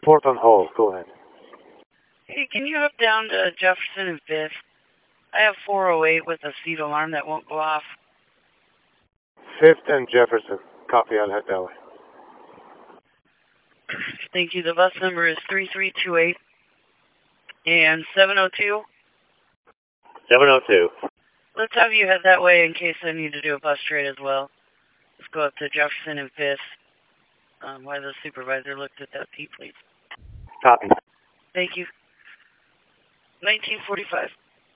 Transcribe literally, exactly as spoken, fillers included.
Port on hold. Go ahead. Hey, can you up down to Jefferson and Fifth? I have four oh eight with a seat alarm that won't go off. Fifth and Jefferson. Copy. I'll head that way. Thank you. The bus number is three three two eight and seven oh two. seven oh two. Let's have you head that way in case I need to do a bus trade as well. Let's go up to Jefferson and Fifth. Um, while the supervisor looked at that P, please. Copy. Thank you. nineteen forty-five.